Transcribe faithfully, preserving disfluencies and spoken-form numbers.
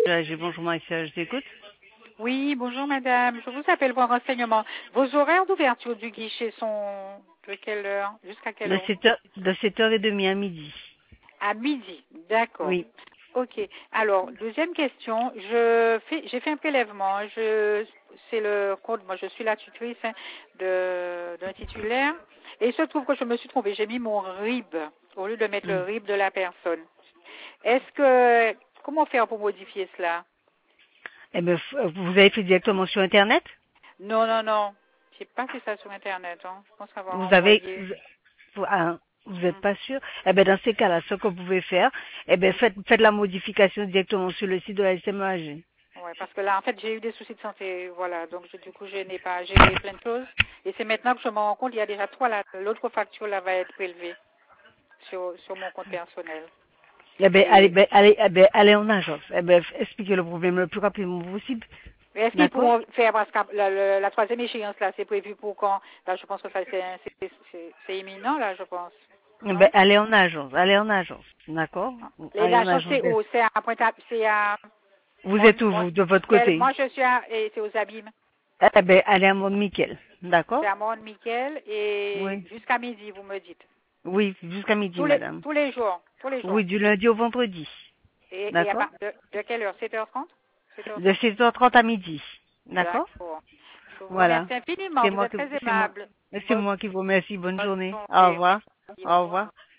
J'ai bonjour Maïssa, je t'écoute. Oui, bonjour madame. Je vous appelle pour un renseignement. Vos horaires d'ouverture du guichet sont de quelle heure? Jusqu'à quelle De heure? sept heures, de sept heures trente à midi. À midi. D'accord. Oui. Ok. Alors, deuxième question. Je fais, j'ai fait un prélèvement. Je, c'est le compte. Moi, je suis la tutrice hein, de, d'un titulaire. Et il se trouve que je me suis trompée. J'ai mis mon R I B au lieu de mettre Mm. le R I B de la personne. Est-ce que, comment faire pour modifier cela? Eh ben, f- vous avez fait directement sur Internet? Non, non, non. J'ai pas fait ça sur Internet. Hein. Je pense avoir Vous avez, envoyé. vous, vous ah, vous n'êtes Hmm. pas sûr? Eh ben, dans ces cas-là, ce que vous pouvez faire, eh ben, faites, faites la modification directement sur le site de la S M A G. Ouais, parce que là, en fait, j'ai eu des soucis de santé, voilà. Donc, je- du coup, je n'ai pas géré plein de choses. Et c'est maintenant que je me rends compte, il y a déjà trois là. L'autre facture là va être prélevée sur sur mon compte personnel. Eh ben, allez, Et ben, allez, eh ben, allez en agence. Eh ben, f- expliquez le problème le plus rapidement possible. est-ce qu'ils D'accord? pourront faire parce que la, la- la troisième échéance là, c'est prévu pour quand? Là, je pense que ça c'est c'est c'est- c'est imminent là, je pense. Eh ben, Non? allez en agence. Allez en agence. D'accord? Les Allez en l'agence agence. c'est où? C'est à Pointe-à- c'est à Vous Mont, êtes où, Mont- vous, de votre Miquel. côté? Moi, je suis à et c'est aux Abîmes. Eh ben, allez à Mont-Miquel. D'accord? C'est à Mont-Miquel et Oui. jusqu'à midi, vous me dites. Oui, jusqu'à midi, Tous les madame. tous les jours, tous les jours. Oui, du lundi au vendredi. Et, et à D'accord? part de, de quelle heure? sept heures trente? sept heures De trente. seize heures trente à midi. D'accord? D'accord. Je vous Voilà. remercie infiniment. C'est Vous moi êtes que, très c'est moi, aimable. c'est Bonne, moi qui vous remercie. Bonne bonne journée. Au journée. revoir. Oui, Au au revoir. revoir.